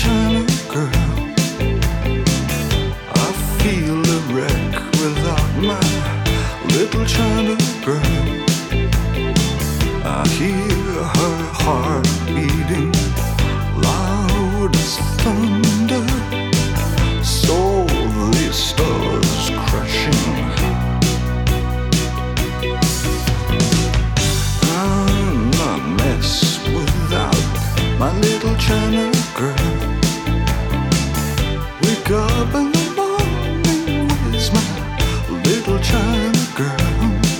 China girl. I feel a wreck without my little China girl. I hear her heart beating loud as thunder, so the stars crashing. I'm a mess without my little China girl. Wake up in the morning, where's my little China girl?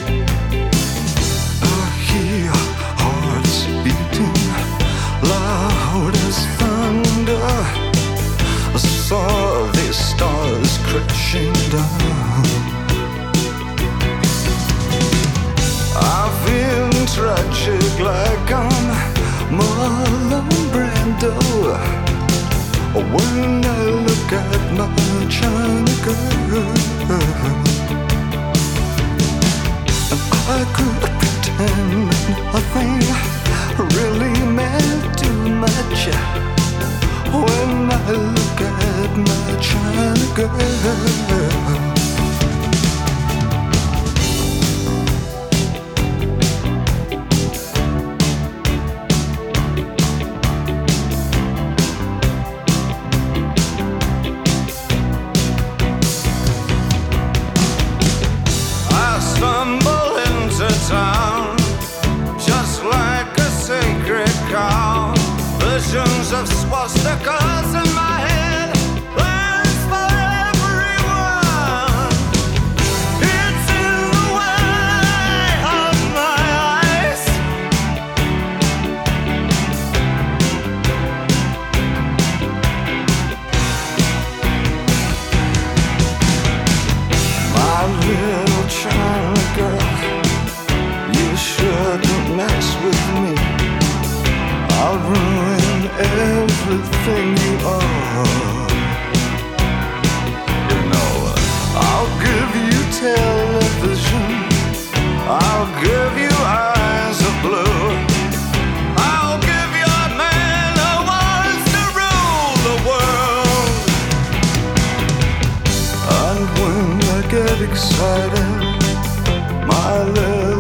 I hear hearts beating loud as thunder, I saw the stars crashing down. I feel tragic like I'm Marlon Brando when I look at my China girl. And I could pretend nothing really meant too much when I look at my China girl. Stumble into town just like a sacred cow. Visions of swastikas in my head, plans for everyone. It's in the way of my eyes. My little China girl, you shouldn't mess with me. I'll ruin everything you are. You know, I'll give you television, I'll give you eyes of blue, I'll give you a man who wants to rule the world. And when I get excited, my little